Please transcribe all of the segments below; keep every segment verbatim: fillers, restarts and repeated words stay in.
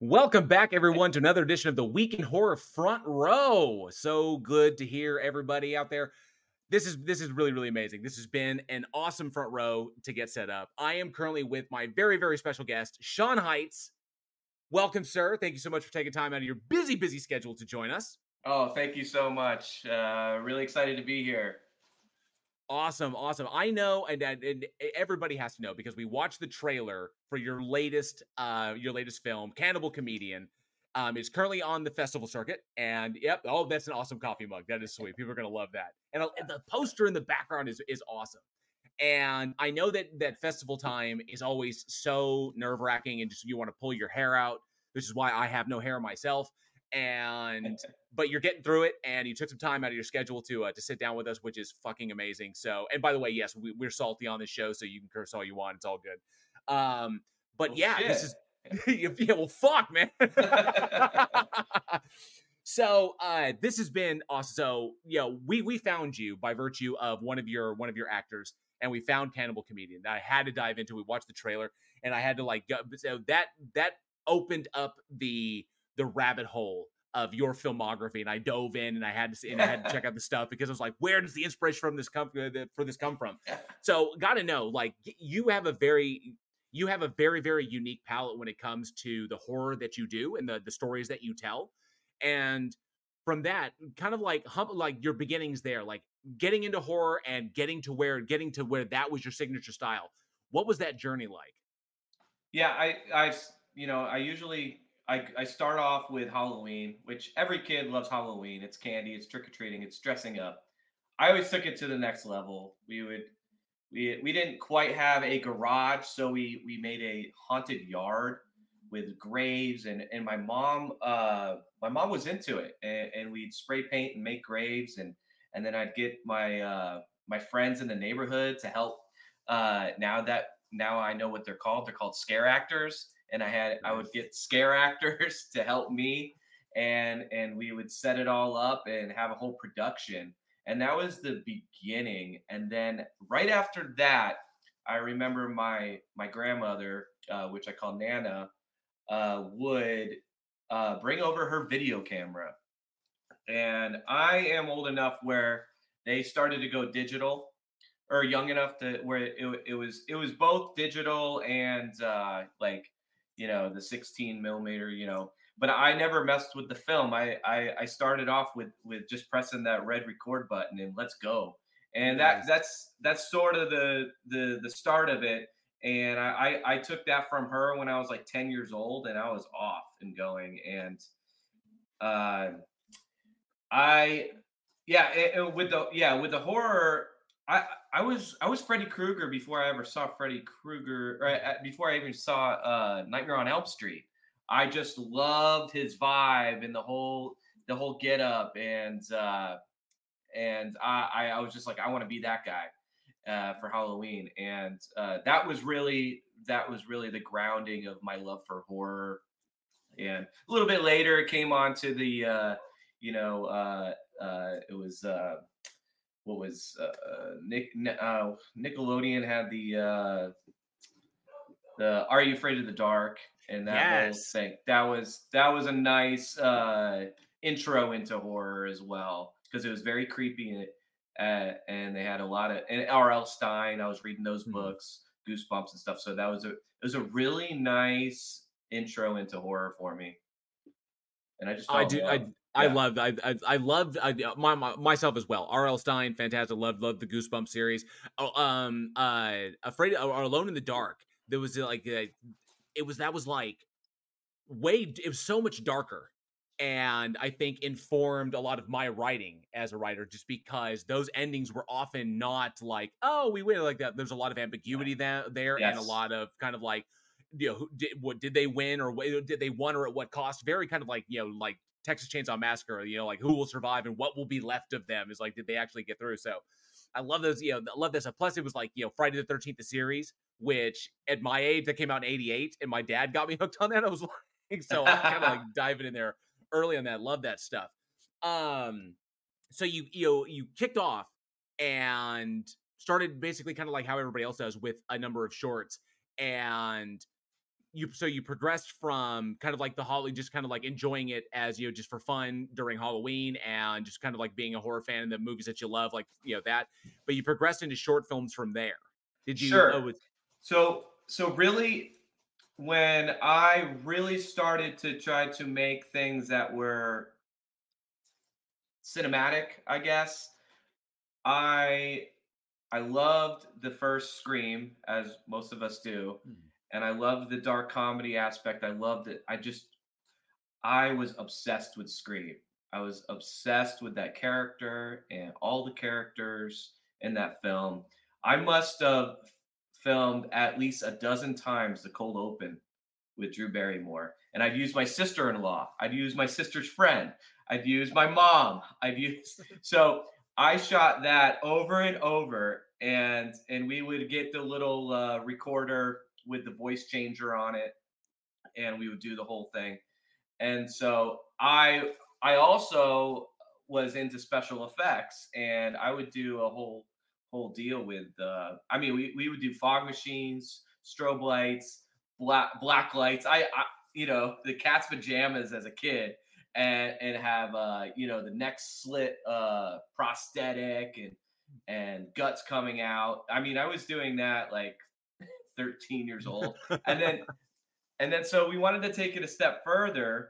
Welcome back, everyone, to another edition of the Week in Horror Front Row. So good to hear everybody out there. This is this is really, really amazing. This has been an awesome front row to get set up. I am currently with my very, very special guest, Sean Heights. Welcome, sir. Thank you so much for taking time out of your busy, busy schedule to join us. Oh, thank you so much. Uh, really excited to be here. Awesome, awesome. I know, and, and, and everybody has to know because we watched the trailer for your latest, uh, your latest film, Cannibal Comedian. Um, it's currently on the festival circuit, and yep, oh, that's an awesome coffee mug. That is sweet. People are gonna love that. And, uh, and the poster in the background is is awesome. And I know that that festival time is always so nerve wracking, and just you want to pull your hair out. This is why I have no hair myself. And but you're getting through it, and you took some time out of your schedule to uh, to sit down with us, which is fucking amazing. So, and by the way, yes, we, we're salty on this show, so you can curse all you want. It's all good. Um, but Well, yeah, shit. this is yeah. Well, fuck, man. So uh, this has been awesome. So you know, we we found you by virtue of one of your one of your actors, and we found Cannibal Comedian. That I had to dive into. We watched the trailer, and I had to like go, so that that opened up the the rabbit hole of your filmography, and I dove in, and I had to see, and I had to check out the stuff because I was like, where does the inspiration from this come for this come from? So, got to know, like, you have a very you have a very very unique palette when it comes to the horror that you do and the the stories that you tell, and from that, kind of like hump, like your beginnings there, like getting into horror and getting to where getting to where that was your signature style. What was that journey like? Yeah, I, I, you know, I usually I, I start off with Halloween, which every kid loves Halloween. It's candy, it's trick or treating, it's dressing up. I always took it to the next level. We would we we didn't quite have a garage, so we we made a haunted yard with graves, and and my mom uh my mom was into it, and, and we'd spray paint and make graves, and and then I'd get my uh my friends in the neighborhood to help. Uh now that now I know what they're called. They're called scare actors, and I had I would get scare actors to help me, and and we would set it all up and have a whole production. And that was the beginning. And then right after that, I remember my my grandmother, uh, which I call Nana, uh, would uh, bring over her video camera. And I am old enough where they started to go digital, or young enough to where it, it was it was both digital and uh, like you know the sixteen millimeter, you know. But I never messed with the film. I, I I started off with with just pressing that red record button and let's go. And that Nice. that's that's sort of the the the start of it. And I I, I took that from her when I was like ten years old, and I was off and going. And uh, I yeah, it, it- with the yeah with the horror, I I was I was Freddy Krueger before I ever saw Freddy Krueger, or uh, before I even saw uh, Nightmare on Elm Street. I just loved his vibe and the whole the whole get up, and uh, and I I I was just like, I want to be that guy uh, for Halloween, and uh, that was really that was really the grounding of my love for horror. And a little bit later, it came on to the uh, you know uh, uh, it was uh, what was uh, Nick uh, Nickelodeon had the uh, the Are You Afraid of the Dark, and that whole Yes. thing. That was that was a nice uh, intro into horror as well, because it was very creepy, uh, and they had a lot of, and R L. Stein. I was reading those Hmm. books, Goosebumps and stuff. So that was a it was a really nice intro into horror for me, and I just I fell in do. I love. I Yeah. love. I I, I loved I, my, my myself as well. R L. Stein, fantastic. Loved loved the Goosebumps series. Oh, um, uh, Afraid or Alone in the Dark. There was uh, like uh, it was that was like way. It was so much darker, and I think informed a lot of my writing as a writer, just because those endings were often not like, oh, we win like that. There's a lot of ambiguity that there, and a Yes. lot of kind of like, you know, who did what did they win, or what did they won, or at what cost? Very kind of like, you know, like Texas Chainsaw Massacre, you know, like who will survive and what will be left of them is like, did they actually get through? So I love those, you know, I love this. Plus, it was like, you know, Friday the thirteenth, the series, which at my age that came out in eighty-eight, and my dad got me hooked on that. I was like, so I was kind of like diving in there early on that. Love that stuff. Um, so you you know, you kicked off and started basically kind of like how everybody else does with a number of shorts, and you so you progressed from kind of like the Holly, just kind of like enjoying it as, you know, just for fun during Halloween and just kind of like being a horror fan and the movies that you love, like, you know, that. But you progressed into short films from there. Did you? Sure. Oh, it's So so really, when I really started to try to make things that were cinematic, I guess, I I loved the first Scream, as most of us do, and I loved the dark comedy aspect. I loved it. I just I was obsessed with Scream. I was obsessed with that character and all the characters in that film. I must have filmed at least a dozen times the cold open with Drew Barrymore. And I'd use my sister-in-law. I'd use my sister's friend. I'd use my mom. I'd use so I shot that over and over, and and we would get the little uh, recorder with the voice changer on it, and we would do the whole thing. And so I I also was into special effects, and I would do a whole whole deal with uh I mean we, we would do fog machines, strobe lights, black black lights. I, I you know, the cat's pajamas as a kid, and and have uh you know, the neck slit uh prosthetic and and guts coming out. I mean, I was doing that like thirteen years old. And then and then so we wanted to take it a step further.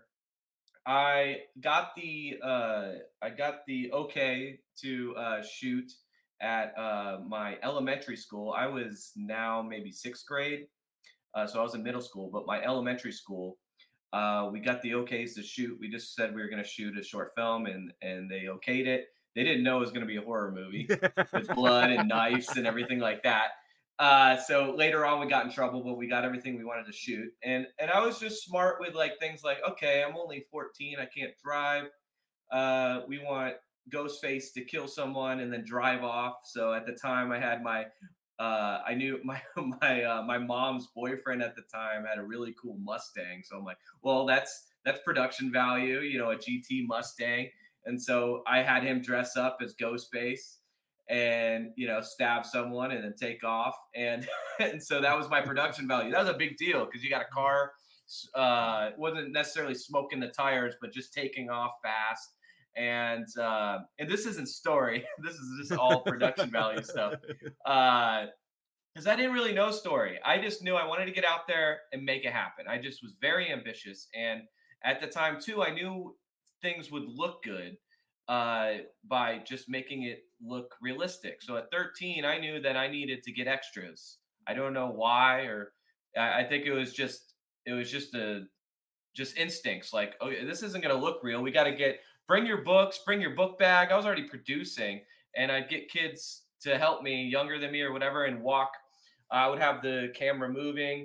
I got the uh, I got the okay to uh, shoot at uh, my elementary school. I was now maybe sixth grade, uh, so I was in middle school. But my elementary school, uh, we got the okays to shoot. We just said we were going to shoot a short film, and and they okayed it. They didn't know it was going to be a horror movie with blood and knives and everything like that. Uh, so later on we got in trouble, but we got everything we wanted to shoot. And and I was just smart with like things like, okay, I'm only fourteen, I can't drive. Uh, we want Ghostface to kill someone and then drive off. So at the time I had my uh, I knew my my uh, my mom's boyfriend at the time had a really cool Mustang. So I'm like, well, that's that's production value, you know, a G T Mustang. And so I had him dress up as Ghostface and, you know, stab someone and then take off. And and so that was my production value. That was a big deal because you got a car, uh, wasn't necessarily smoking the tires, but just taking off fast. And uh, and this isn't story. This is just all production value stuff. Uh, because I didn't really know story. I just knew I wanted to get out there and make it happen. I just was very ambitious. And at the time, too, I knew things would look good uh, by just making it look realistic. So at thirteen, I knew that I needed to get extras. I don't know why, or I, I think it was just, it was just a, just instincts like, oh, this isn't going to look real. We got to get, bring your books, bring your book bag. I was already producing, and I'd get kids to help me, younger than me or whatever, and walk. I would have the camera moving,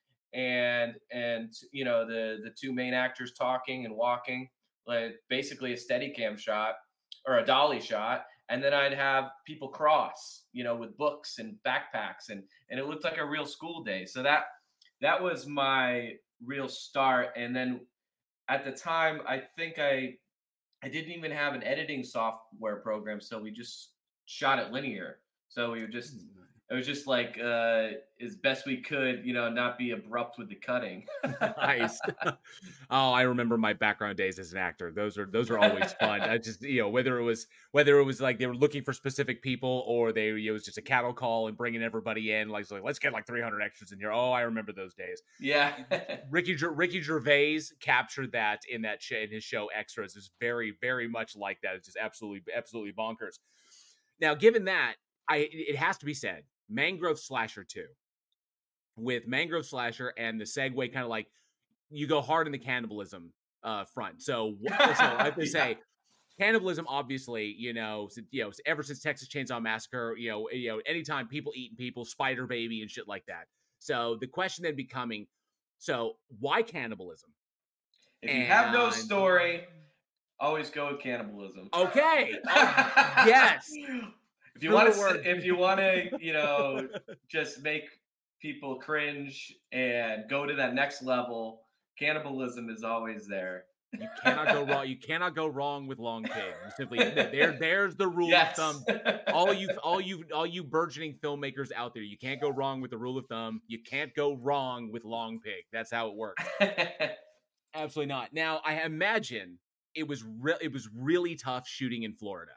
and and you know, the the two main actors talking and walking, like basically a steady cam shot or a dolly shot. And then I'd have people cross, you know, with books and backpacks, and and it looked like a real school day. So that that was my real start. And then at the time, I think I I didn't even have an editing software program, so we just shot it linear. So we were just, it was just like uh, as best we could, you know, not be abrupt with the cutting. Nice. Oh, I remember my background days as an actor. Those are those are always fun. I just, you know, whether it was whether it was like they were looking for specific people, or they, it was just a cattle call and bringing everybody in, like, so like, let's get like three hundred extras in here. Oh, I remember those days. Yeah. Ricky Ricky Gervais captured that in that sh- in his show Extras. Is very very much like that. It's just absolutely absolutely bonkers. Now, given that, I it has to be said, Mangrove Slasher two, with Mangrove Slasher and the segue, kind of like you go hard in the cannibalism uh, front. So, so I have to Yeah. say, cannibalism, obviously, you know, s- you know, ever since Texas Chainsaw Massacre, you know, you know, anytime people eating people, Spider Baby and shit like that. So the question then becoming, so why cannibalism? If you have no And story, always go with cannibalism. okay, oh, yes, If you True want to, word. if you want to, you know, just make people cringe and go to that next level, cannibalism is always there. You cannot go wrong. You cannot go wrong with long pig. You simply there. There's the rule of Yes. thumb. All you, all you, all you burgeoning filmmakers out there, you can't go wrong with the rule of thumb. You can't go wrong with long pig. That's how it works. Absolutely not. Now, I imagine it was re- it was really tough shooting in Florida.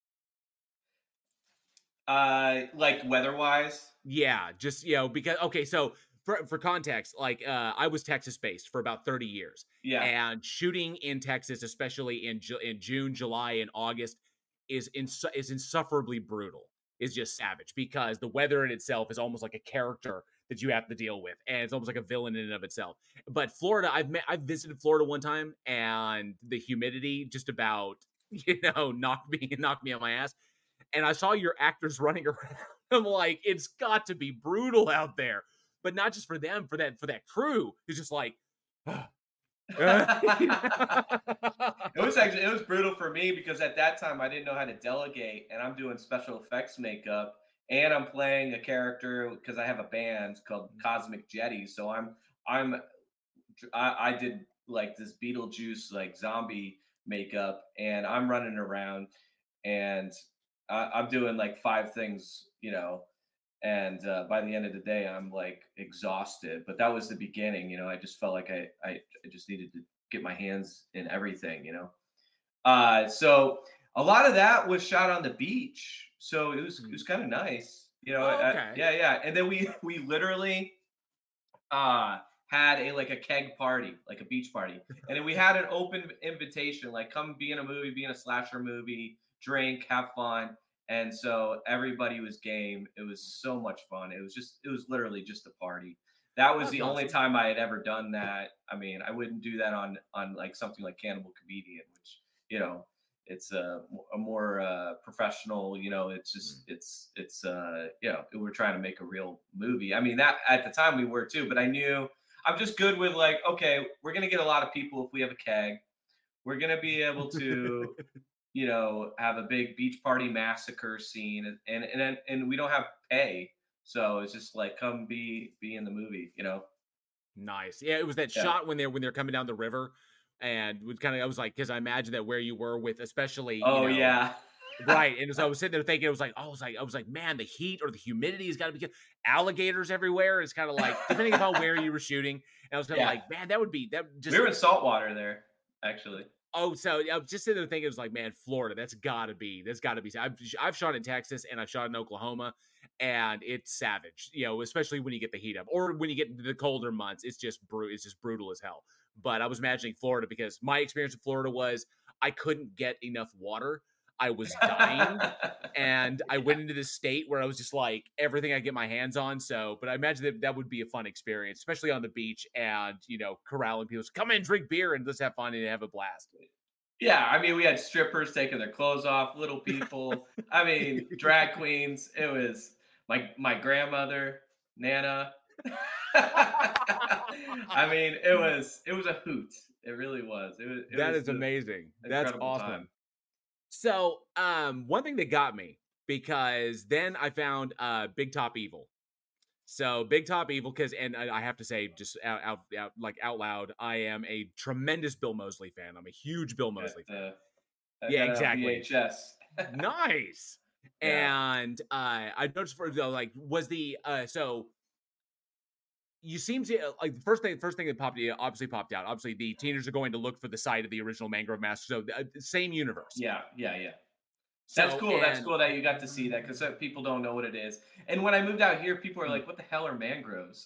Uh, like weather-wise? Yeah, just you know because okay, so for for context, like uh, I was Texas based for about thirty years, Yeah. and shooting in Texas, especially in Ju- in June, July, and August, is ins- is insufferably brutal. Is just savage because the weather in itself is almost like a character that you have to deal with, and it's almost like a villain in and of itself. But Florida, I've met, I've visited Florida one time, and the humidity just about you know knocked me knocked me on my ass. And I saw your actors running around. I'm like, it's got to be brutal out there, but not just for them, for that for that crew. It's just like, It was actually it was brutal for me because at that time I didn't know how to delegate, and I'm doing special effects makeup, and I'm playing a character because I have a band called Cosmic Jetty. So I'm I'm I, I did like this Beetlejuice like zombie makeup, and I'm running around, and I, I'm doing like five things, you know. And uh, by the end of the day, I'm like exhausted. But that was the beginning, you know. I just felt like I I, I just needed to get my hands in everything, you know. Uh, so a lot of that was shot on the beach, so it was it was kind of nice, you know. oh, Uh, okay. yeah, yeah. And then we we literally uh had a like a keg party, like a beach party. And then we had an open invitation, like come be in a movie, be in a slasher movie, drink, have fun. And so everybody was game. It was so much fun. It was just it was literally just a party. That was That's the only awesome. time I had ever done that. I mean, I wouldn't do that on on like something like Cannibal Comedian, which, you know, it's a, a more uh, professional, you know, it's just Mm. it's it's uh you know, we're trying to make a real movie. I mean, that at the time we were too, but I knew I'm just good with like, okay, we're gonna get a lot of people if we have a keg. We're gonna be able to, you know, have a big beach party massacre scene, and and and, and we don't have pay, so it's just like come be be in the movie, you know. Nice. Yeah, it was that Yeah. shot when they're when they're coming down the river, and would kind of I was like, because I imagine that where you were with, especially you Oh know, yeah. right. And so I was sitting there thinking, it was like, oh, I was like, I was like, man, the heat or the humidity has got to be good. Alligators everywhere. It's kind of like depending upon where you were shooting. And I was kind of Yeah. like, man, that would be that We just were in saltwater there, actually. oh, so I was just sitting there thinking, it was like, man, Florida, that's gotta be, that's gotta be. I've I've shot in Texas and I've shot in Oklahoma, and it's savage, you know, especially when you get the heat up, or when you get into the colder months, it's just brutal, it's just brutal as hell. But I was imagining Florida because my experience in Florida was I couldn't get enough water. I was dying, and I went into this state where I was just like everything I get my hands on. So, but I imagine that that would be a fun experience, especially on the beach, and you know, corralling people. So come in, drink beer, and let's have fun and have a blast. Yeah, I mean, we had strippers taking their clothes off, little people. I mean, drag queens. It was my my grandmother, Nana. I mean, it was it was a hoot. It really was. It was it That was is the amazing. That's incredible time. awesome. So, um, one thing that got me because then I found uh Big Top Evil. So Big Top Evil, because and I, I have to say, just out, out, out like out loud, I am a tremendous Bill Moseley fan. I'm a huge Bill Moseley At, fan. uh, I Yeah, got it on exactly. V H S. Nice. Yeah. And uh, I noticed for though, like, was the uh, so you seem to uh, like the first thing first thing that popped yeah, obviously popped out. Obviously, the teenagers are going to look for the site of the original Mangrove Master. So uh, same universe. Yeah, yeah, yeah. That's So cool. That's and cool that you got to see that because people don't know what it is. And when I moved out here, people are mm. like, "What the hell are mangroves?"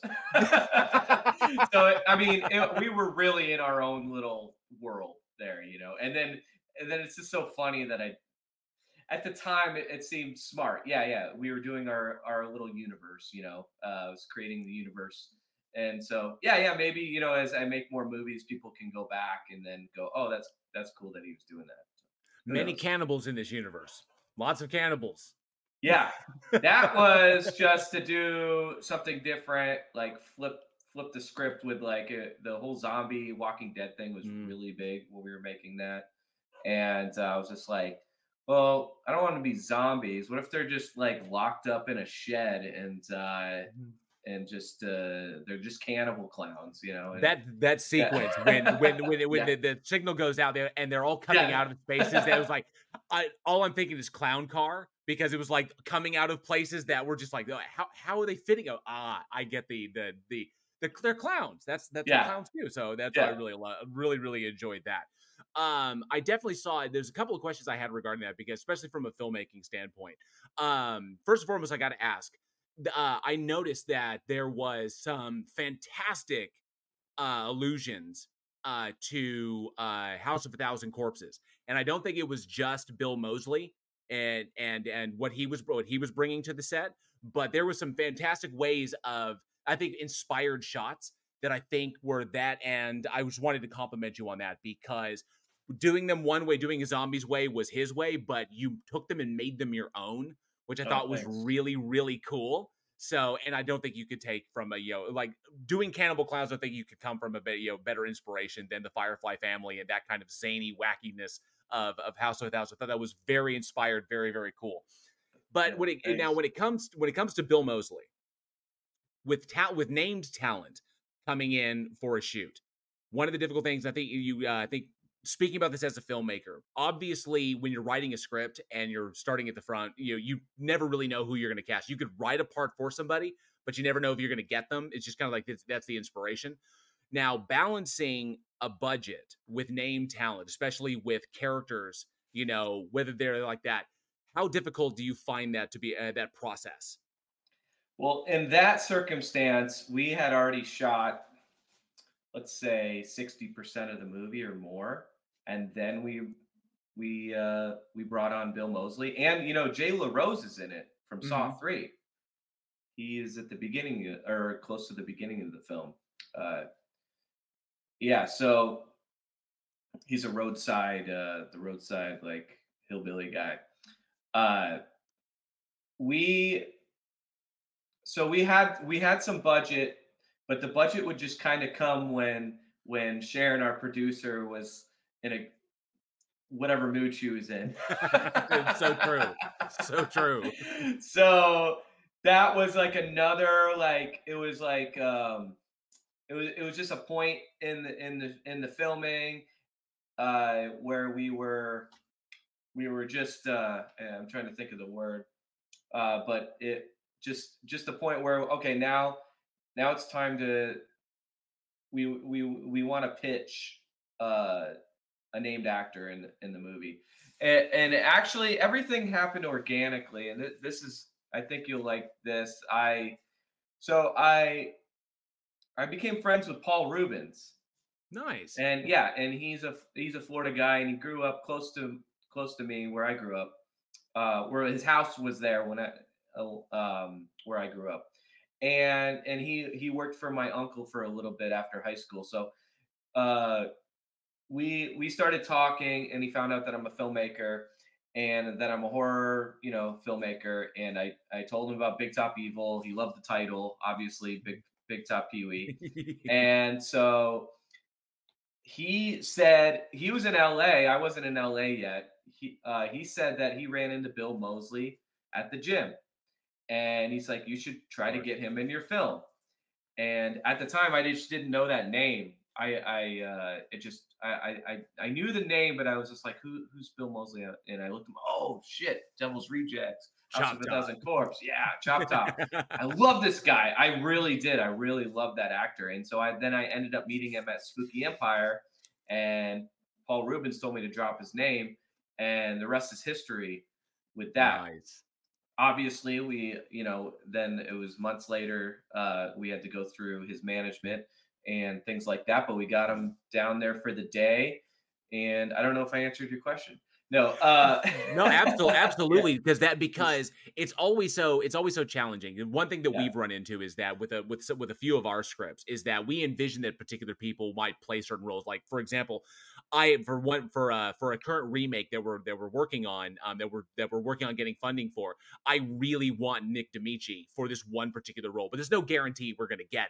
So I mean, it, we were really in our own little world there, you know. And then and then it's just so funny that I, at the time, it, it seemed smart. Yeah, yeah, we were doing our our little universe, you know. Uh, I was creating the universe, and so yeah, yeah, maybe, you know, as I make more movies, people can go back and then go, "Oh, that's that's cool that he was doing that." Who Many knows? cannibals in this universe. Lots of cannibals. Yeah, that was just to do something different, like flip flip the script with like a, the whole zombie Walking Dead thing was Mm. really big when we were making that, and uh, I was just like, well, I don't want to be zombies. What if they're just like locked up in a shed and uh, and just uh, they're just cannibal clowns, you know. And That that sequence when when yeah, when when yeah, the, the signal goes out there and they're all coming yeah, out of spaces, that was like, I all I'm thinking is clown car, because it was like coming out of places that were just like, "Oh, how how are they fitting? Oh, ah, I get the the the the they're clowns. That's that's what yeah, clowns do. So that's why I yeah. really lo- really really enjoyed that. Um, I definitely saw. There's a couple of questions I had regarding that, because especially from a filmmaking standpoint. Um, first and foremost, I got to ask. Uh, I noticed that there was some fantastic uh, allusions uh, to uh, House of a Thousand Corpses, and I don't think it was just Bill Moseley and and and what he was what he was bringing to the set, but there was some fantastic ways of, I think, inspired shots that I think were that, and I just wanted to compliment you on that, because doing them one way, doing a zombies way was his way, but you took them and made them your own, which I Oh, thought was thanks. really really cool. So, and I don't think you could take from a, you know, like doing Cannibal Clowns, I think you could come from a bit, you know, better inspiration than the Firefly family and that kind of zany wackiness of, of House of a Thousand. I thought that was very inspired, very, very cool. But Yeah, when it now thanks. when it comes when it comes to Bill Moseley, with ta- with named talent coming in for a shoot, one of the difficult things, I think you uh, I think, speaking about this as a filmmaker, obviously when you're writing a script and you're starting at the front, you know, you never really know who you're going to cast. You could write a part for somebody, but you never know if you're going to get them. It's just kind of like this, that's the inspiration. Now, balancing a budget with name talent, especially with characters, you know, whether they're like that, how difficult do you find that to be, uh, that process? Well, in that circumstance, we had already shot, let's say, sixty percent of the movie or more, and then we we uh we brought on Bill Moseley, and you know Jay LaRose is in it from Saw Hmm. three. He is at the beginning, or close to the beginning of the film. Uh yeah, so he's a roadside uh the roadside like hillbilly guy. Uh we so we had we had some budget, but the budget would just kind of come when when Sharon, our producer, was in a whatever mood she was in. It's so true. So true. So that was like another, like it was like um it was it was just a point in the in the in the filming uh where we were we were just uh I'm trying to think of the word, uh but it just just the point where, okay, now now it's time to we we we want to pitch uh a named actor in in the movie, and, and actually everything happened organically. And th- this is, I think you'll like this. I so I I became friends with Paul Rubens, Nice. and yeah, and he's a he's a Florida guy, and he grew up close to close to me where I grew up, uh, where his house was there when I uh, um, where I grew up, and and he he worked for my uncle for a little bit after high school, so. Uh, we we started talking, and he found out that I'm a filmmaker and that I'm a horror, you know, filmmaker. And I I told him about Big Top Evil. He loved the title, obviously, Big Big Top Pee Wee. And so he said he was in L A. I wasn't in L A yet. He uh, he said that he ran into Bill Moseley at the gym, and he's like, you should try to get him in your film. And at the time, I just didn't know that name. I, I, uh, it just, I, I, I knew the name, but I was just like, who, who's Bill Moseley? And I looked him. Oh shit, Devil's Rejects, House of Chop a top. Thousand Corpse. Yeah, Chop Top. I love this guy. I really did. I really loved that actor. And so I then I ended up meeting him at Spooky Empire, and Paul Rubens told me to drop his name, and the rest is history with that. Nice. Obviously, we, you know, then it was months later, uh we had to go through his management and things like that, but we got him down there for the day. And I don't know if I answered your question. No, uh No, absolutely, yeah, absolutely, because that because it's always so it's always so challenging. And one thing that yeah, we've run into is that with a with s- with a few of our scripts is that we envision that particular people might play certain roles. Like for example, I for one for uh for a current remake that we're that we're working on, um that we're that we're working on getting funding for. I really want Nick D'Amici for this one particular role, but there's no guarantee we're going to get him.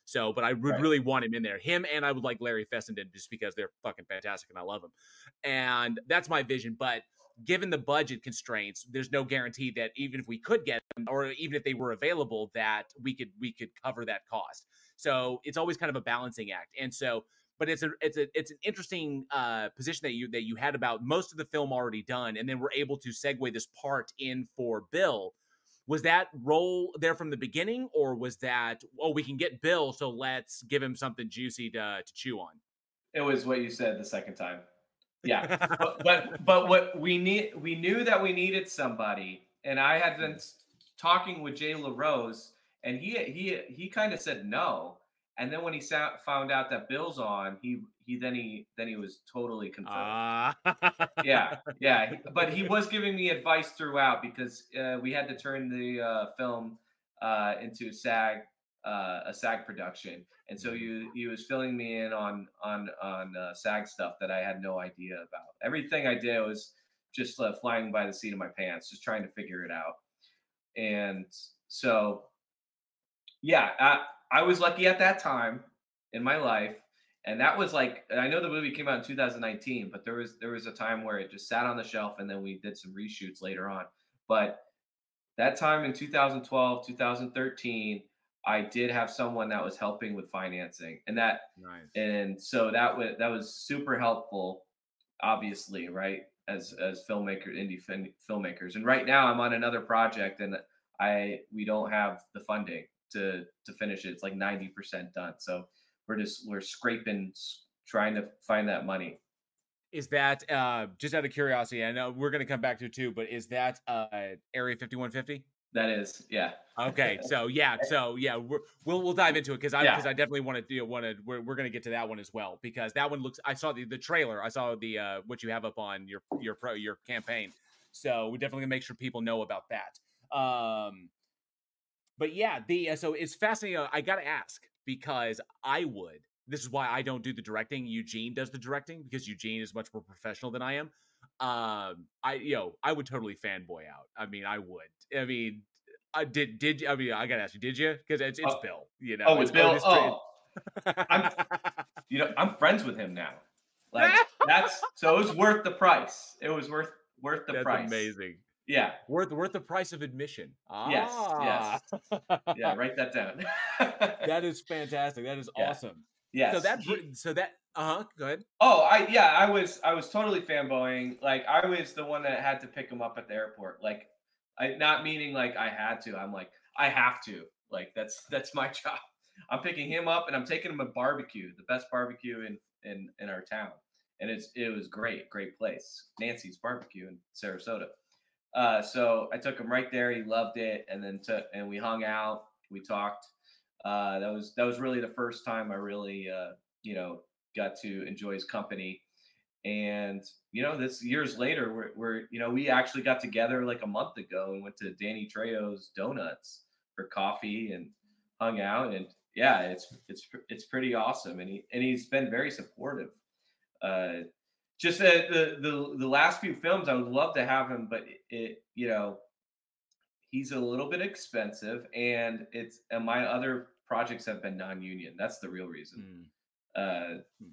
So, but I would Right. really want him in there. Him and I would like Larry Fessenden just because they're fucking fantastic and I love them. And that's my vision. But given the budget constraints, there's no guarantee that even if we could get them, or even if they were available, that we could we could cover that cost. So it's always kind of a balancing act. And so, but it's a it's a it's an interesting uh, position that you that you had about most of the film already done, and then we're able to segue this part in for Bill. Was that role there from the beginning, or was that, oh, we can get Bill, so let's give him something juicy to to chew on? It was what you said the second time. Yeah, but but but what we need, we knew that we needed somebody, and I had been talking with Jay LaRose, and he he he kind of said no, and then when he sa- found out that Bill's on, he he then he then he was totally confirmed. Uh, Yeah, yeah, he- but he was giving me advice throughout because uh, we had to turn the uh, film uh, into SAG uh, a SAG production, and so he he was filling me in on on on uh, SAG stuff that I had no idea about. Everything I did was just uh, flying by the seat of my pants, just trying to figure it out. And so, yeah, I, I was lucky at that time in my life, and that was like, I know the movie came out in two thousand nineteen, but there was there was a time where it just sat on the shelf, and then we did some reshoots later on. But that time in two thousand twelve, two thousand thirteen, I did have someone that was helping with financing, and that nice. and so that was that was super helpful, obviously, right? As as filmmaker, indie fin- filmmakers, and right now I'm on another project, and I we don't have the funding to to finish it. It's like ninety percent done, so we're just we're scraping, s- trying to find that money. Is that uh, just out of curiosity? I know we're going to come back to it too, but is that uh, Area fifty-one fifty? That is, yeah, Okay, so yeah, so yeah, we're, we'll we'll dive into it because I because yeah, I definitely want to you know, want to we're, we're gonna get to that one as well because that one looks. I saw the the trailer. I saw the uh, what you have up on your your pro your campaign. So we definitely make sure people know about that. Um, but yeah, the uh, so it's fascinating. Uh, I gotta ask because I would. This is why I don't do the directing. Eugene does the directing because Eugene is much more professional than I am. Um, I you know I would totally fanboy out. I mean, I would. I mean, I did. Did I mean? I gotta ask you. Did you? Because it's it's oh, Bill. You know, oh, it's with Bill, Otis. oh, I'm you know I'm friends with him now. Like that's so it was worth the price. It was worth worth the That's price. amazing. Yeah. Worth worth the price of admission. Yes. Ah. Yes. Yeah. Write that down. That is fantastic. That is Yeah. awesome. So Yes. that He, so that uh huh. Go ahead. oh, I yeah. I was I was totally fanboying. Like I was the one that had to pick him up at the airport. Like I not meaning like I had to. I'm like I have to. Like that's that's my job. I'm picking him up and I'm taking him a barbecue, the best barbecue in in in our town, and it's it was great, great place, Nancy's Barbecue in Sarasota. Uh, so I took him right there. He loved it, and then took and we hung out. We talked. Uh, that was that was really the first time I really uh, you know got to enjoy his company. And you know, this years later, we're, we're you know we actually got together like a month ago and went to Danny Trejo's Donuts for coffee and hung out. And yeah, it's it's it's pretty awesome. And he and he's been very supportive. Uh, just uh, the the the last few films, I would love to have him, but it, it you know he's a little bit expensive, and it's and my other projects have been non-union. That's the real reason. Mm. Uh, Hmm.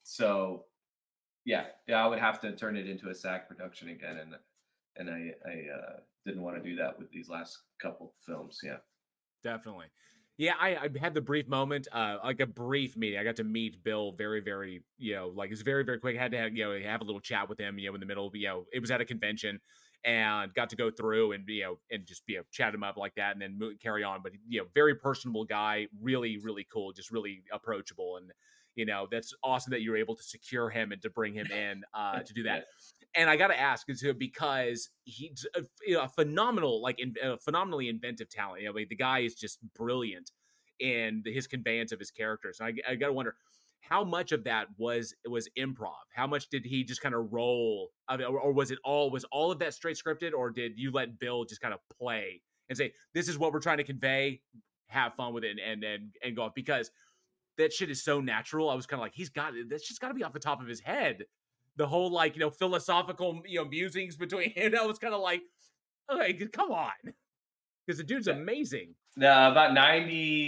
so yeah, yeah, I would have to turn it into a SAG production again, and and I I uh, didn't want to do that with these last couple films. Yeah, Definitely. Yeah, I, I had the brief moment, uh, like a brief meeting. I got to meet Bill very, very, you know, like it's very, very quick. I had to have, you know, have a little chat with him, you know, in the middle, you know, it was at a convention and got to go through and, you know, and just, you know, chat him up like that and then move, carry on. But, you know, very personable guy, really, really cool, just really approachable. And, you know, that's awesome that you were able to secure him and to bring him in uh, to do yeah, that. And I got to ask is because he's a, you know, a phenomenal, like in, a phenomenally inventive talent. You know, like the guy is just brilliant in the, his conveyance of his characters. And I, I got to wonder how much of that was was improv. How much did he just kind of roll, I mean, or, or was it all was all of that straight scripted, or did you let Bill just kind of play and say, "This is what we're trying to convey. Have fun with it," and and and, and go off because that shit is so natural. I was kind of like, he's got that's just got to be off the top of his head. The whole like you know philosophical you know musings between him. I was kind of like, okay, come on, because the dude's yeah. amazing. No, about ninety.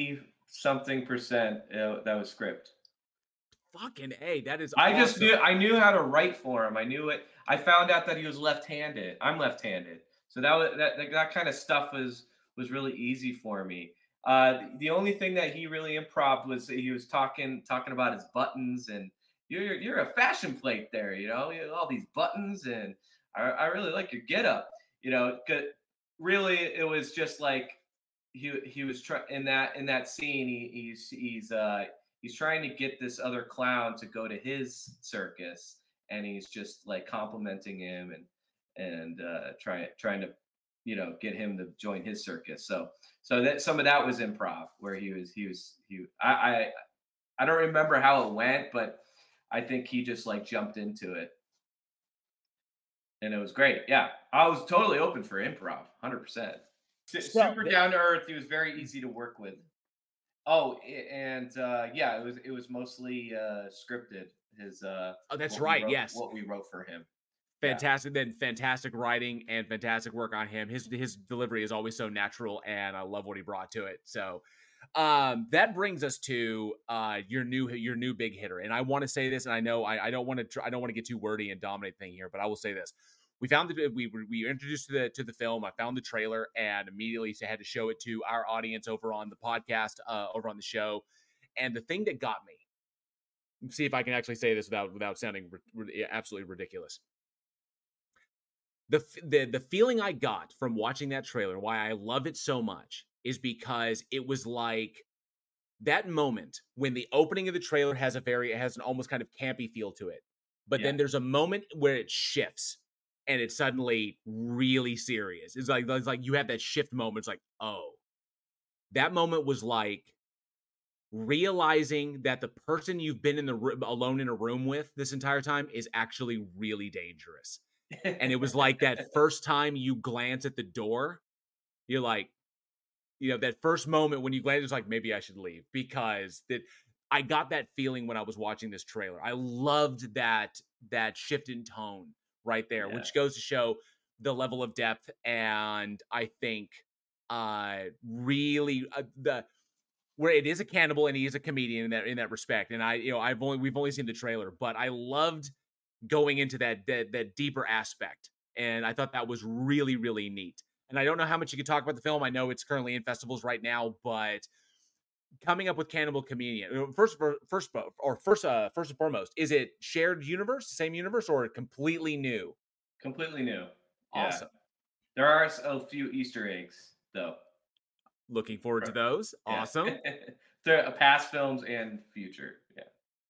something percent uh, that was script. Fucking A, that is I just knew awesome. I knew how to write for him. I knew it. I found out that he was left-handed. I'm left-handed, so that was that that, that kind of stuff was was really easy for me. Uh, the, the only thing that he really improv was he was talking talking about his buttons and you're you're a fashion plate there, you know, you have all these buttons and I, I really like your get up, you know. 'Cause really it was just like he he was trying in that in that scene. He, he's he's uh he's trying to get this other clown to go to his circus, and he's just like complimenting him and and uh, trying trying to you know get him to join his circus. So so that some of that was improv where he was he was he I I, I don't remember how it went, but I think he just like jumped into it and it was great. Yeah, I was totally open for improv, one hundred percent. So Super th- down to earth. He was very easy to work with. Oh, a- and uh, yeah, it was it was mostly uh, scripted. His uh, oh, that's what we right. wrote Yes. what we wrote for him. Yeah, Fantastic, then fantastic writing and fantastic work on him. His his delivery is always so natural, and I love what he brought to it. So, um, that brings us to uh your new your new big hitter. And I want to say this, and I know I, I don't want to tr- I don't want to get too wordy and dominate the thing here, but I will say this: we found the we were we were introduced to the to the film. I found the trailer and immediately had to show it to our audience over on the podcast, uh, over on the show. And the thing that got me, see if I can actually say this without without sounding ri- ri- absolutely ridiculous. The, the the feeling I got from watching that trailer, why I love it so much, is because it was like that moment when the opening of the trailer has a very it has an almost kind of campy feel to it, but yeah, then there's a moment where it shifts and it's suddenly really serious. It's like it's like you have that shift moment. It's like, oh, that moment was like realizing that the person you've been in the room alone in a room with this entire time is actually really dangerous. And it was like that first time you glance at the door, you're like, you know, that first moment when you glance, it's like, maybe I should leave because that I got that feeling when I was watching this trailer. I loved that that shift in tone right there, yeah, which goes to show the level of depth. And I think uh really uh, the where it is a cannibal and he is a comedian in that in that respect. And I, you know, I've only we've only seen the trailer, but I loved going into that that, that deeper aspect. And I thought that was really, really neat. And I don't know how much you could talk about the film. I know it's currently in festivals right now, but coming up with Cannibal Comedian, first, first, or first, uh, first and foremost, is it shared universe, same universe, or completely new? completely new. Yeah, Awesome. there are a few Easter eggs though. Looking forward to those. Yeah, Awesome. there are past films and future. Yeah.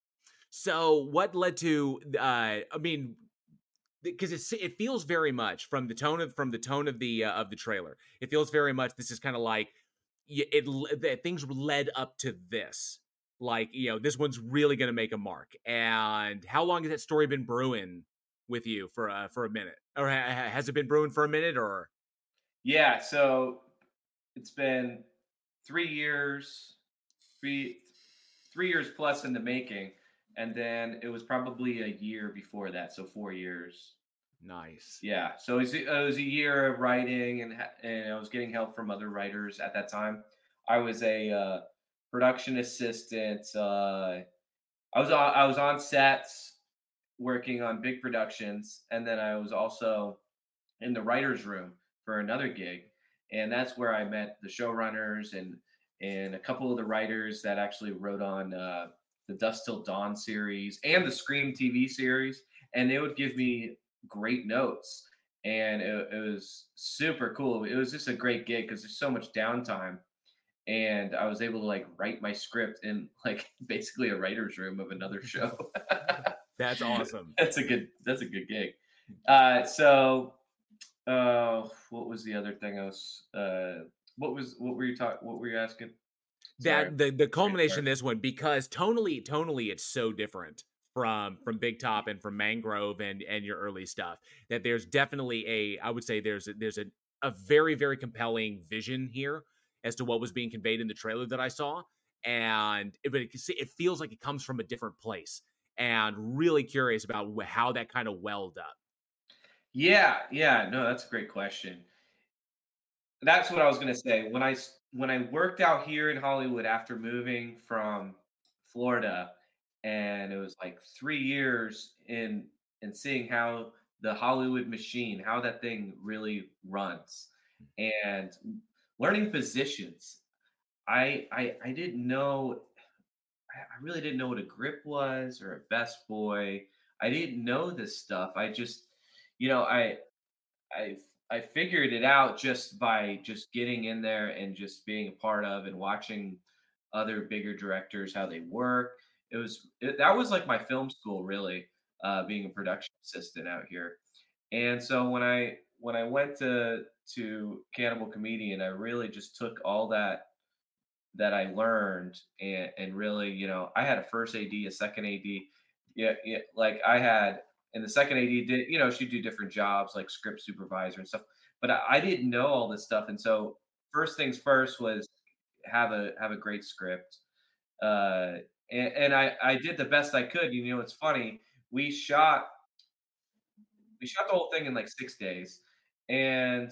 So, what led to? Uh, I mean, because it's it feels very much from the tone of from the tone of the uh, of the trailer. It feels very much this is kind of like it, it that things led up to this. Like, you know, this one's really going to make a mark. And how long has that story been brewing with you for uh, for a minute, or ha- has it been brewing for a minute, or Yeah, so it's been three years, three three years plus in the making, and then it was probably a year before that, so four years. nice? Yeah, so it was, it was a year of writing, and ha- and I was getting help from other writers at that time. I was a uh, production assistant. Uh, I was on I was on sets working on big productions, and then I was also in the writers' room for another gig, and that's where I met the showrunners and and a couple of the writers that actually wrote on uh, the Dust Till Dawn series and the Scream T V series, and they would give me great notes, and it, it was super cool. It was just a great gig because there's so much downtime, and I was able to like write my script in like basically a writer's room of another show. That's awesome. that's a good that's a good gig. Uh, so uh, what was the other thing I was? Uh, what was what were you talking? What were you asking? Sorry, That the the brain culmination of fart. this one, because tonally tonally it's so different from from Big Top and from Mangrove and and your early stuff, that there's definitely a I would say there's a, there's a a very, very compelling vision here as to what was being conveyed in the trailer that I saw. And it, but it, it feels like it comes from a different place, and really curious about wh- how that kind of welled up. Yeah, yeah. No, that's a great question. That's what I was gonna say. When I s when I worked out here in Hollywood after moving from Florida, and it was, like, three years in in seeing how the Hollywood machine, how that thing really runs, and learning positions. I I I didn't know I I really didn't know what a grip was or a best boy. I didn't know this stuff. I just, you know, I I I figured it out just by just getting in there and just being a part of and watching other bigger directors how they work. It was it, that was like my film school really, uh, being a production assistant out here. And so when I when I went to to Cannibal Comedian, I really just took all that that I learned and and really, you know, I had a first A D, a second A D. Yeah, yeah, like I had and the second A D did, you know, she'd do different jobs like script supervisor and stuff. But I, I didn't know all this stuff. And so first things first was have a have a great script. Uh and, and I, I did the best I could. You know, it's funny. We shot we shot the whole thing in like six days. And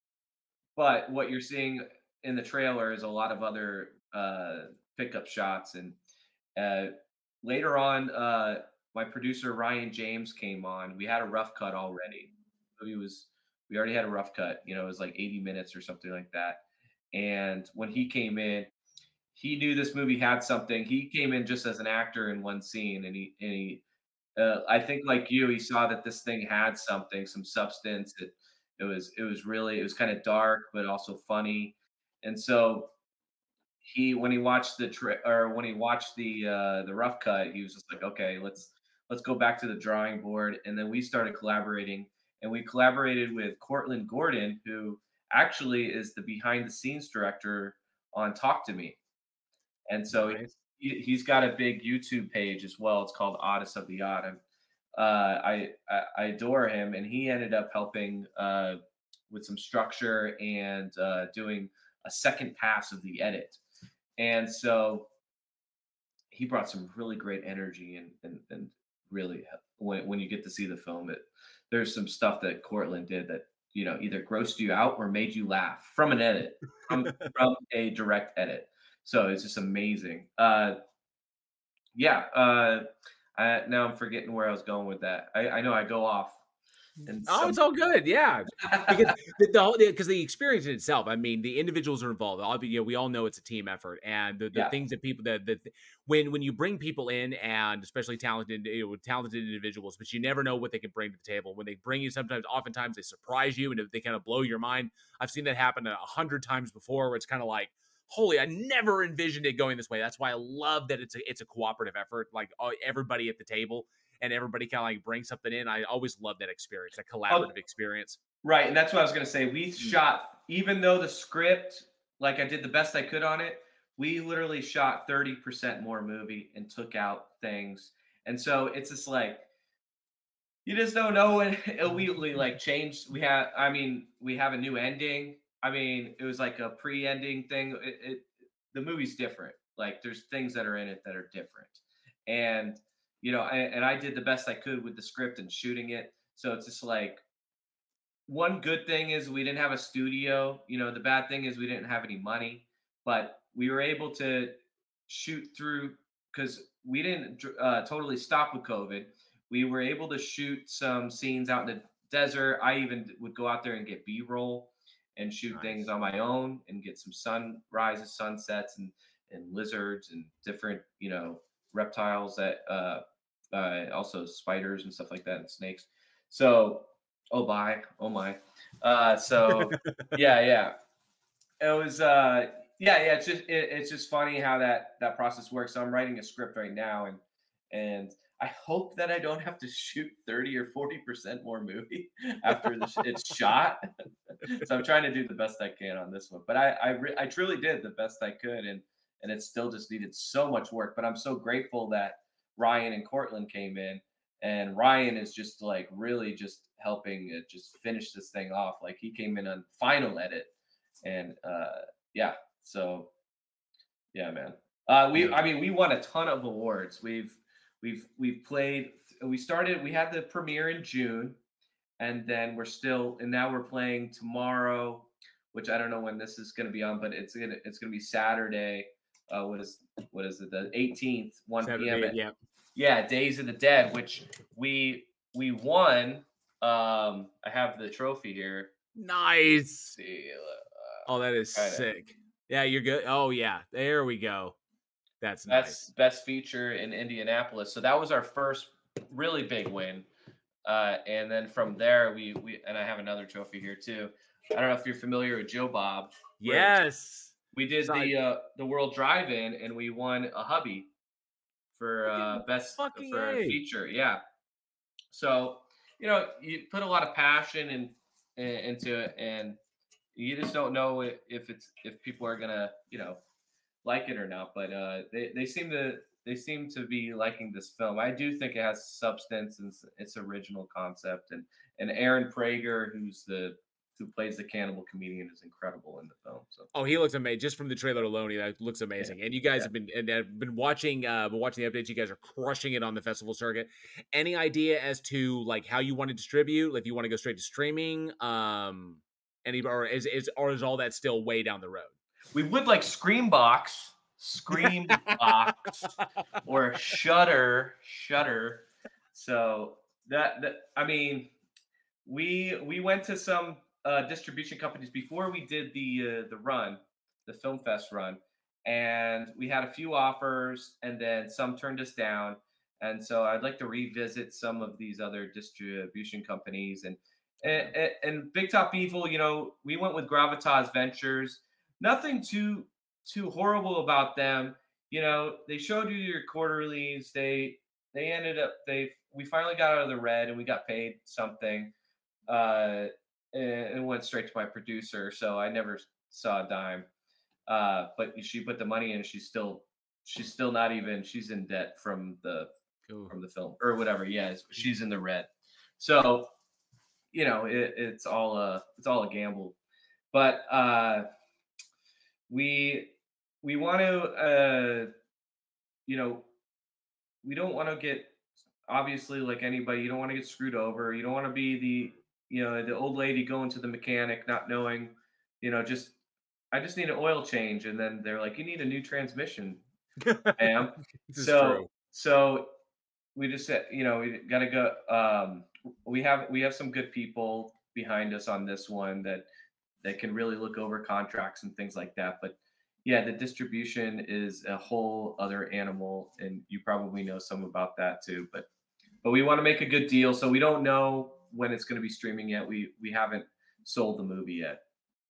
but what you're seeing in the trailer is a lot of other uh pickup shots and Uh, later on, uh, my producer Ryan James came on. We had a rough cut already. So he was we already had a rough cut. You know, it was like eighty minutes or something like that. And when he came in, he knew this movie had something. He came in just as an actor in one scene, and he and he uh, I think like you, he saw that this thing had something, some substance. It it was it was really it was kind of dark, but also funny. And so he when he watched the tra or when he watched the, uh, the rough cut, he was just like, "Okay, let's let's go back to the drawing board," and then we started collaborating, and we collaborated with Cortland Gordon, who actually is the behind the scenes director on Talk to Me, and so Nice. he he's got a big YouTube page as well. It's called Oddest of the Odd, and, uh, I I I adore him, and he ended up helping, uh, with some structure and, uh, doing a second pass of the edit. And so he brought some really great energy and and and really h- when when you get to see the film, it there's some stuff that Cortland did that you know either grossed you out or made you laugh from an edit from from a direct edit. So it's just amazing. Uh, yeah. Uh, I, now I'm forgetting where I was going with that. I, I know I go off and Oh, some. it's all good. Yeah. Because the, the whole because the experience in itself, I mean, the individuals are involved. All, you know, we all know it's a team effort, and the, the Yeah. things that people that that when when you bring people in, and especially talented, you know, talented individuals, but you never know what they can bring to the table. When they bring you, sometimes, oftentimes, they surprise you, and they kind of blow your mind. I've seen that happen a hundred times before, where it's kind of like, holy, I never envisioned it going this way. That's why I love that it's a it's a cooperative effort, like uh, everybody at the table and everybody kind of like brings something in. I always love that experience, that Oh, collaborative experience. right, and that's what I was gonna say. We Mm. shot even though the script, like, I did the best I could on it, we literally shot thirty percent more movie and took out things, and so it's just like, you just don't know when we we, like, changed we have I mean, we have a new ending. I mean, it was like a pre-ending thing. It it the movie's different. Like, there's things that are in it that are different, and, you know, and and I did the best I could with the script and shooting it, so it's just like one good thing is we didn't have a studio. You know, the bad thing is we didn't have any money, but we were able to shoot through because we didn't dr- uh, totally stop with COVID. We were able to shoot some scenes out in the desert. I even d- would go out there and get B roll and shoot things Nice. on my own and get some sunrises, sunsets, and and lizards and different you know reptiles that uh, uh, also spiders and stuff like that and snakes. So oh my, oh my. Uh, so yeah, yeah. It was uh yeah, yeah, it's just it, it's just funny how that that process works. So I'm writing a script right now and and I hope that I don't have to shoot thirty or forty percent more movie after the sh- it's shot. So I'm trying to do the best I can on this one. But I I, re- I truly did the best I could and and it still just needed so much work, but I'm so grateful that Ryan and Cortland came in and Ryan is just like really just helping it just finish this thing off. Like he came in on final edit and uh yeah, so yeah, man. Uh we I Yeah. mean we won a ton of awards. We've we've we've played we started we had the premiere in June and then we're still and now we're playing tomorrow. which I don't know when this is going to be on, but it's gonna it's gonna be Saturday. Uh, what is what is it? The eighteenth, one p m Saturday, at yeah. yeah, Days of the Dead, which we we won. Um, I have the trophy here. Nice. Let's see, Oh, that is uh, kinda, sick. Yeah, you're good. Oh yeah, there we go. That's nice. best best feature in Indianapolis. So that was our first really big win. Uh, and then from there, we we and I have another trophy here too. I don't know if you're familiar with Joe Bob Briggs. Yes. We did So I the uh, the World Drive-In, and we won a hubby for uh, fucking best fucking for a A. feature. Yeah. So you know, you put a lot of passion and in, in, into it, and you just don't know if, if it's if people are gonna you know like it or not. But uh, they they seem to they seem to be liking this film. I do think it has substance and it's, it's original concept. And and Aaron Prager, who's the who plays the cannibal comedian, is incredible in the film. So Oh, he looks amazing just from the trailer alone. He that looks yeah, amazing. And you guys yeah. have been and have been watching uh been watching the updates. You guys are crushing it on the festival circuit. Any idea as to like how you want to distribute? Like, if you want to go straight to streaming? Um any or is is or is all that still way down the road? We would like Screambox, Screambox, or Shutter, Shutter. So that, that I mean, we we went to some uh, distribution companies before we did the uh, the run, the Film Fest run, and we had a few offers, and then some turned us down. And so I'd like to revisit some of these other distribution companies, and and, and, and Big Top Evil. You know, we went with Gravitas Ventures. Nothing too too horrible about them. You know, they showed you your quarterlies. They they ended up they we finally got out of the red, and we got paid something, uh, and it went straight to my producer. So I never saw a dime. Uh, but she put the money in. She's still she's still not even. She's in debt from the Ooh. from the film or whatever. Yeah, she's in the red. So you know it, it's all a it's all a gamble. But uh, we we want to uh, you know we don't want to get obviously like anybody. You don't want to get screwed over. You don't want to be the you know the old lady going to the mechanic not knowing you know just I just need an oil change, and then they're like, you need a new transmission, ma'am. This is So true. so we just said, you know, we got to go. Um, we have we have some good people behind us on this one that that can really look over contracts and things like that. But yeah, the distribution is a whole other animal, and you probably know some about that too. But but we want to make a good deal, so we don't know when it's going to be streaming yet. We we haven't sold the movie yet.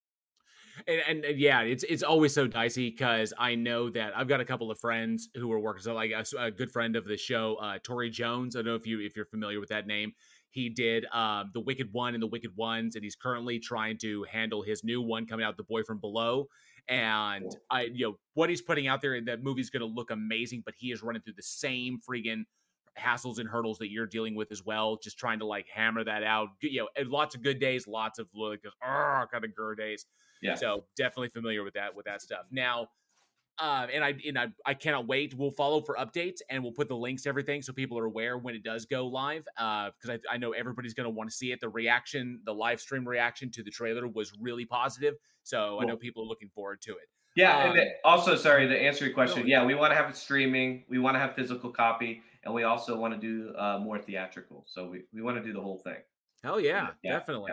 And, and, and yeah, it's it's always so dicey because I know that I've got a couple of friends who are working. So like a, a good friend of the show, uh, Tori Jones. I don't know if you if you're familiar with that name. He did um, the Wicked One and the Wicked Ones, and he's currently trying to handle his new one coming out, The Boy from Below. And Cool. I, you know, what he's putting out there, that movie's going to look amazing. But he is running through the same freaking hassles and hurdles that you're dealing with as well, just trying to like hammer that out. You know, and lots of good days, lots of like uh, kind of gur days. Yeah. So definitely familiar with that with that stuff. Now, uh, and I and I, I cannot wait. We'll follow for updates, and we'll put the links to everything so people are aware when it does go live. Uh, because I, I know everybody's going to want to see it. The reaction, the live stream reaction to the trailer was really positive. So cool. I know people are looking forward to it. Yeah, um, and then also, sorry to answer your question. no, Yeah, we want to have it streaming. We want to have physical copy, and we also want to do uh, more theatrical. So we, we want to do the whole thing. Hell yeah, yeah definitely. Yeah.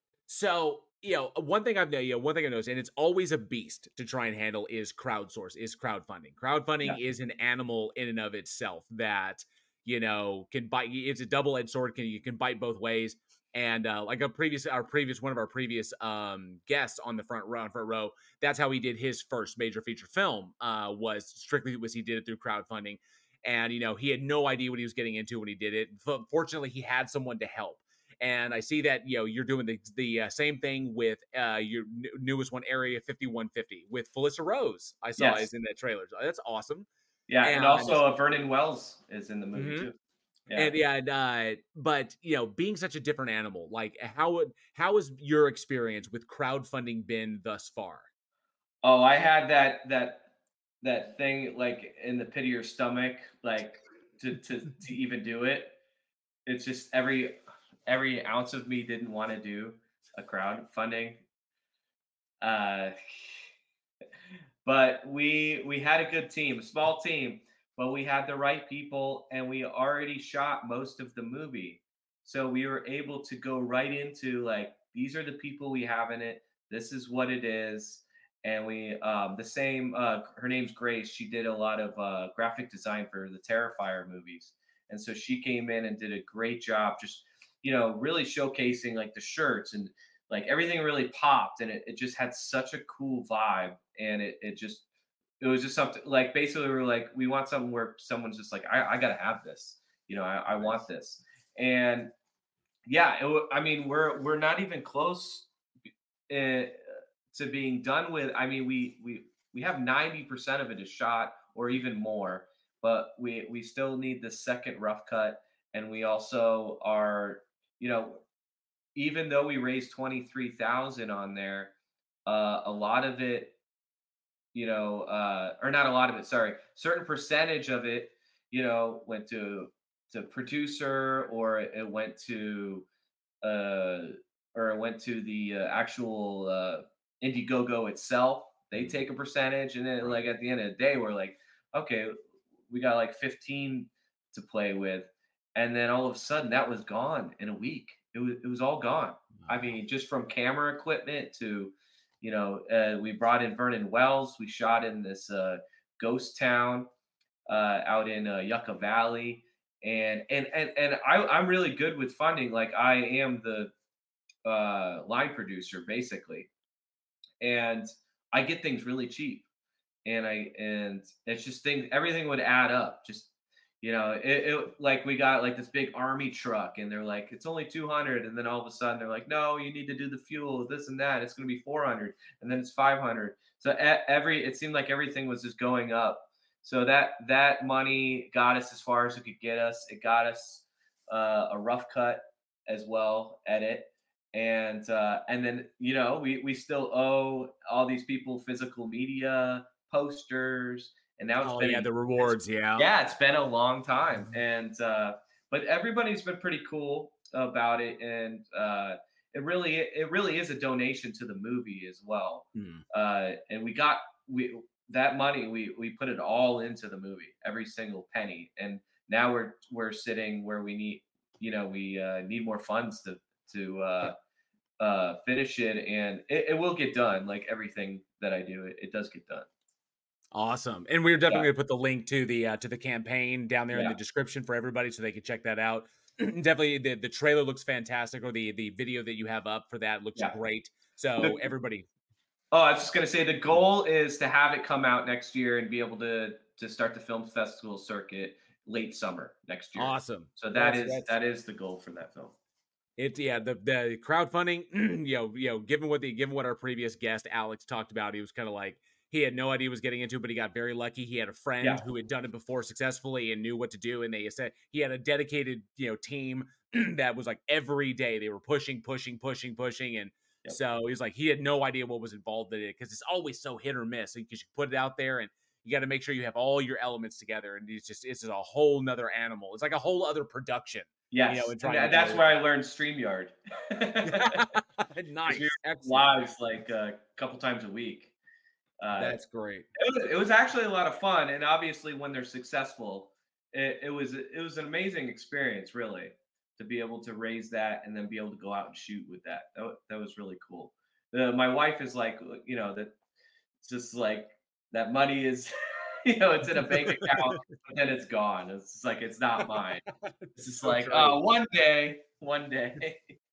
So, you know, one thing I've you know, one thing I noticed, and it's always a beast to try and handle, is crowdsource, is crowdfunding. Crowdfunding yeah. is an animal in and of itself that, you know, can bite. It's a double-edged sword. Can you can bite both ways. And uh, like a previous, our previous one of our previous um, guests on the front row, front row, that's how he did his first major feature film. Uh, was strictly was he did it through crowdfunding, and you know he had no idea what he was getting into when he did it. Fortunately, he had someone to help. And I see that, you know, you're doing the the uh, same thing with uh, your n- newest one, Area fifty-one fifty, with Felissa Rose. I saw yes. is in that trailer. That's awesome. Yeah, and, and also uh, Vernon Wells is in the movie mm-hmm. too. Yeah. And yeah, and, uh, but you know, being such a different animal, like how would how has your experience with crowdfunding been thus far? Oh, I had that that that thing like in the pit of your stomach, like to to to even do it. It's just every. Every ounce of me didn't want to do a crowdfunding. Uh, but we we had a good team, a small team, but we had the right people, and we already shot most of the movie, so we were able to go right into like these are the people we have in it. This is what it is, and we um, the same. Uh, her name's Grace. She did a lot of uh, graphic design for the Terrifier movies, and so she came in and did a great job, just you know, really showcasing like the shirts and like everything really popped, and it, it just had such a cool vibe, and it, it just it was just something like basically we were like we want something where someone's just like i, I gotta have this, you know, i, I want Nice. this. And yeah, it, I mean we're we're not even close uh, to being done with. I mean we we we have ninety percent of it is shot or even more, but we we still need the second rough cut. And we also are, you know, even though we raised twenty-three thousand on there, uh, a lot of it, you know, uh, or not a lot of it, sorry, certain percentage of it, you know, went to to producer, or it went to uh, or it went to the uh, actual uh, Indiegogo itself. They Mhm. take a percentage, and then Right. like at the end of the day, we're like, okay, we got like fifteen to play with, and then all of a sudden that was gone in a week. It was it was all gone. I Wow. mean, just from camera equipment to, you know, uh, we brought in Vernon Wells. We shot in this uh, ghost town uh, out in uh, Yucca Valley, and and and and I, I'm really good with funding. Like I am the uh, line producer basically, and I get things really cheap, and I and it's just things. Everything would add up. Just you know, it, it like we got like this big army truck, and they're like, it's only two hundred, and then all of a sudden they're like, no, you need to do the fuel, this and that. It's going to be four hundred, and then it's five hundred. So e- every it seemed like everything was just going up. So that that money got us as far as it could get us. It got us uh, a rough cut as well, edit, and uh, and then you know we we still owe all these people physical media posters, and now it's Oh been yeah, a the it's rewards. Yeah. yeah, it's been a long time. Mhm. And uh but everybody's been pretty cool about it. And uh it really it really is a donation to the movie as well. Mm. Uh and we got we that money, we we put it all into the movie, every single penny. And now we're we're sitting where we need, you know, we uh need more funds to to uh uh finish it. And it, it will get done. Like everything that I do, it, it does get done. Awesome. And we're Yeah, definitely gonna put the link to the uh, to the campaign down there in yeah, the description for everybody so they can check that out. Definitely the the trailer looks fantastic, or the the video that you have up for that looks yeah. great. So The everybody. Oh, I was just gonna say the goal is to have it come out next year and be able to to start the film festival circuit late summer next year. Awesome. So that That's is that's that is the goal for that film. It yeah, the the crowdfunding, you know, you know, given what the given what our previous guest Alex talked about, he was kind of like he had no idea he was getting into, but he got very lucky. He had a friend Yeah, who had done it before successfully and knew what to do, and they said he had a dedicated, you know, team that was like every day they were pushing, pushing, pushing, pushing, and yep, so he's like he had no idea what was involved in it because it's always so hit or miss because you put it out there and you got to make sure you have all your elements together, and it's just it's just a whole nother animal. It's like a whole other production, you know, yes, in and trying to tha- do that's where everything. I learned Streamyard. Because we were Nice. Excellent. lives like a couple times a week. Uh, That's great. it was it was actually a lot of fun, and obviously when they're successful, it, it was it was an amazing experience, really, to be able to raise that and then be able to go out and shoot with that. That, wa- that was really cool. Uh, my wife is like, uh, you know, that it's just like that money is, you know, it's in a bank account, but then it's gone. It's just like it's not mine. It's just So like, true. oh, one day, one day.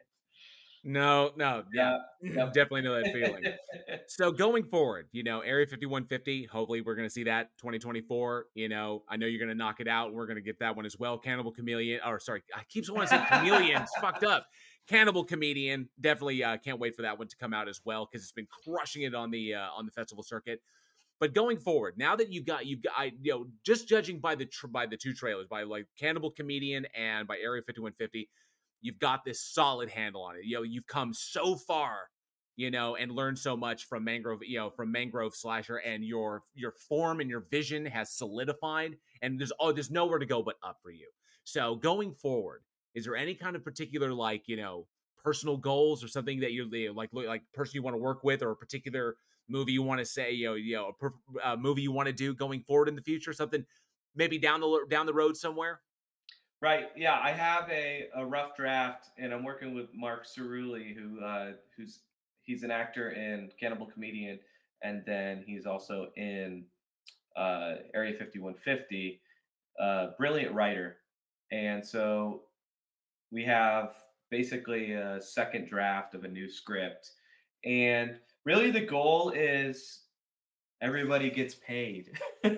No, no, yeah. Yeah, yep. Definitely know that feeling. So going forward, you know, Area fifty-one fifty, hopefully we're going to see that twenty twenty-four. You know, I know you're going to knock it out. We're going to get that one as well. Cannibal Chameleon, or sorry, I keep wanting to say Chameleon. It's fucked up. Cannibal Comedian, definitely uh, can't wait for that one to come out as well because it's been crushing it on the uh, on the festival circuit. But going forward, now that you've got you've got I, you know, just judging by the tr- by the two trailers, by like Cannibal Comedian and by Area fifty-one fifty, you've got this solid handle on it. You know, you've come so far, you know, and learned so much from Mangrove, you know, from Mangrove Slasher, and your your form and your vision has solidified, and there's oh, there's nowhere to go but up for you. So going forward, is there any kind of particular like, you know, personal goals or something that you're like, like person you want to work with, or a particular movie you want to say, you know, you know, a per, uh, movie you want to do going forward in the future, something maybe down the down the road somewhere? Right. Yeah, I have a, a rough draft, and I'm working with Mark Cerulli, who uh, who's he's an actor in Cannibal Comedian, and then he's also in uh, Area fifty-one fifty. Uh, brilliant writer, and so we have basically a second draft of a new script, and really the goal is everybody gets paid.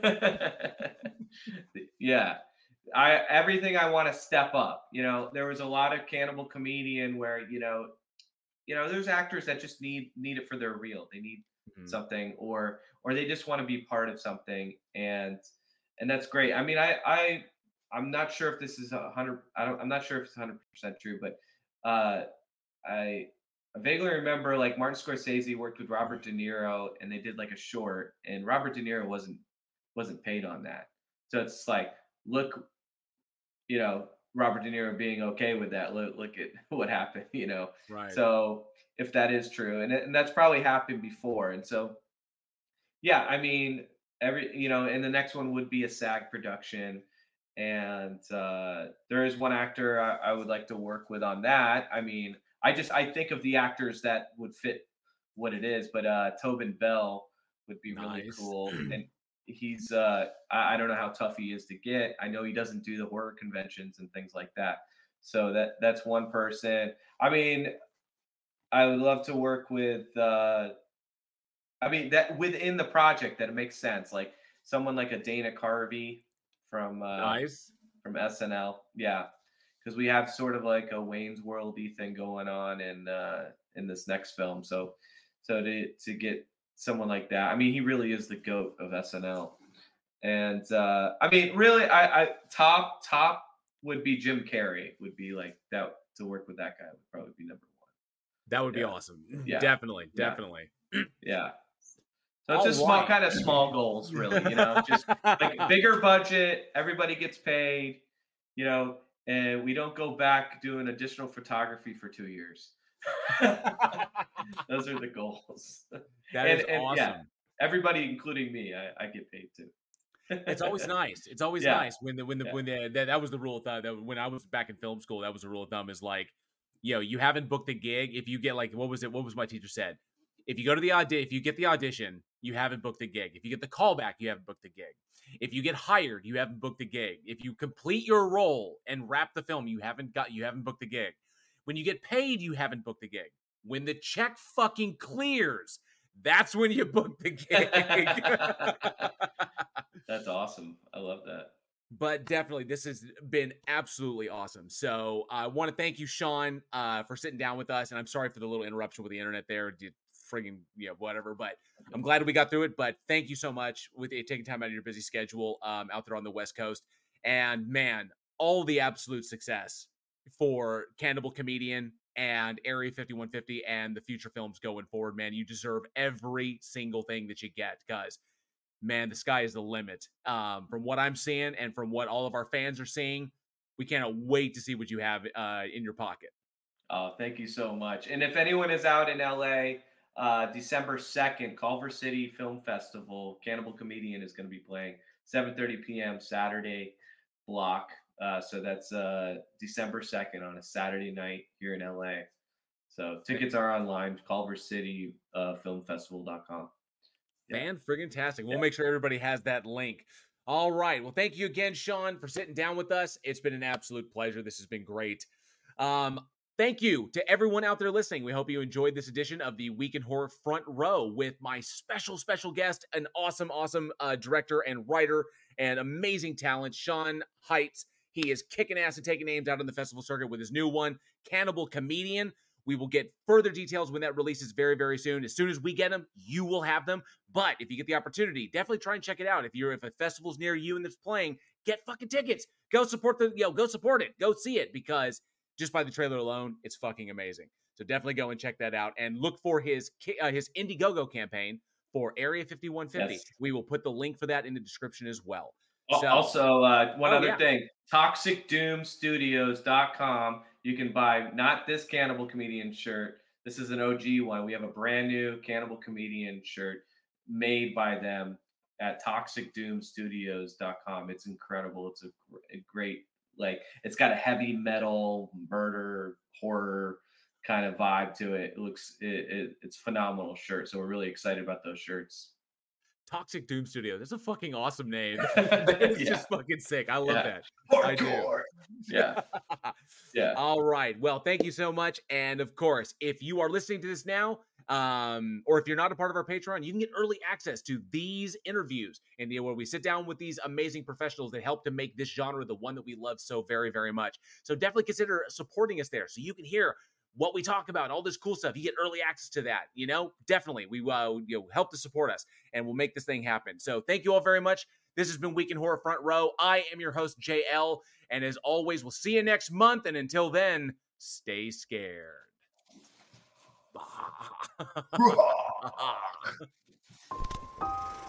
Yeah. I everything I want to step up. You know, there was a lot of Cannibal Comedian where, you know, you know, there's actors that just need need it for their reel. They need Mm-hmm. something, or or they just want to be part of something, and and that's great. I mean, I I I'm not sure if this is a hundred. I don't. I'm not sure if it's hundred percent true, but uh, I I vaguely remember like Martin Scorsese worked with Robert De Niro, and they did like a short, and Robert De Niro wasn't wasn't paid on that. So it's like, look, you know, Robert De Niro being okay with that. Look, look at what happened, you know. Right. So if that is true, and, it- and that's probably happened before, and so yeah, I mean, every you know, and the next one would be a SAG production, and uh, there is one actor I, I would like to work with on that. I mean, I just I think of the actors that would fit what it is, but uh, Tobin Bell would be really Nice. cool, and he's uh, I, I don't know how tough he is to get. I know he doesn't do the horror conventions and things like that, so that that's one person. I mean, I would love to work with. Uh, I mean that within the project that it makes sense, like someone like a Dana Carvey from uh, Nice. from S N L, yeah, because we have sort of like a Wayne's Worldy thing going on in uh, in this next film. So so to to get someone like that, I mean, he really is the goat of S N L, and uh, I mean, really, I, I top top would be Jim Carrey. Would be like that to work with that guy would probably be number one. That would be Yeah, awesome. yeah, Definitely, yeah, definitely. yeah. So it's All just small, right. kind of small goals, really. You know, just like bigger budget, everybody gets paid. You know, and we don't go back doing additional photography for two years. Those are the goals. That and is and yeah, awesome. everybody, including me, I, I get paid too. It's always nice. It's always Yeah, nice when the when the yeah. when the that, that was the rule of thumb. That when I was back in film school, that was the rule of thumb is like, yo, you haven't booked a gig. If you get like what was it? What was my teacher said? If you go to the audi, if you get the audition, you haven't booked the gig. If you get the callback, you haven't booked the gig. If you get hired, you haven't booked the gig. If you complete your role and wrap the film, you haven't got you haven't booked the gig. When you get paid, you haven't booked the gig. When the check fucking clears, that's when you book the gig. That's awesome. I love that. But definitely, this has been absolutely awesome. So I want to thank you, Sean, uh, for sitting down with us. And I'm sorry for the little interruption with the internet there. Did friggin' yeah, whatever. But I'm glad we got through it. But thank you so much with it, taking time out of your busy schedule um, out there on the West Coast. And man, all the absolute success for Cannibal Comedian and Area fifty-one fifty and the future films going forward, man. You deserve every single thing that you get because man, the sky is the limit. Um, from what I'm seeing and from what all of our fans are seeing, we cannot wait to see what you have uh, in your pocket. Oh, thank you so much. And if anyone is out in L A, uh, December second, Culver City Film Festival, Cannibal Comedian is going to be playing seven thirty p.m. Saturday block. Uh, so that's uh, December second on a Saturday night here in L A. So tickets are online, culver city film festival dot com. Yeah. Fan friggin' tastic. We'll yeah. make sure everybody has that link. All right. Well, thank you again, Sean, for sitting down with us. It's been an absolute pleasure. This has been great. Um, thank you to everyone out there listening. We hope you enjoyed this edition of the Week in Horror Front Row with my special, special guest, an awesome, awesome uh, director and writer and amazing talent, Sean Heights. He is kicking ass and taking names out on the festival circuit with his new one, Cannibal Comedian. We will get further details when that releases very, very soon. As soon as we get them, you will have them. But if you get the opportunity, definitely try and check it out. If you're if a festival's near you and it's playing, get fucking tickets. Go support the, you know, go support it. Go see it because just by the trailer alone, it's fucking amazing. So definitely go and check that out and look for his uh, his Indiegogo campaign for Area fifty-one fifty. Yes. We will put the link for that in the description as well. So, also, uh, one oh, other yeah. thing, toxic doom studios dot com. you can buy not this Cannibal Comedian shirt. This is an O G one. We have a brand new Cannibal Comedian shirt made by them at toxic doom studios dot com. It's incredible. It's a, a great, like, it's got a heavy metal, murder, horror kind of vibe to it. It looks, it, it, it's phenomenal shirt. So we're really excited about those shirts. Toxic Doom Studio. That's a fucking awesome name. It's Yeah. just fucking sick. I love Yeah. that. I do. Hardcore. Yeah. Yeah. All right. Well, thank you so much. And of course, if you are listening to this now, um, or if you're not a part of our Patreon, you can get early access to these interviews and where we sit down with these amazing professionals that help to make this genre the one that we love so very, very much. So definitely consider supporting us there so you can hear what we talk about, all this cool stuff. You get early access to that, you know, definitely. We uh, you know, help to support us and we'll make this thing happen. So thank you all very much. This has been Week in Horror Front Row. I am your host, J L. And as always, we'll see you next month. And until then, stay scared. Bye.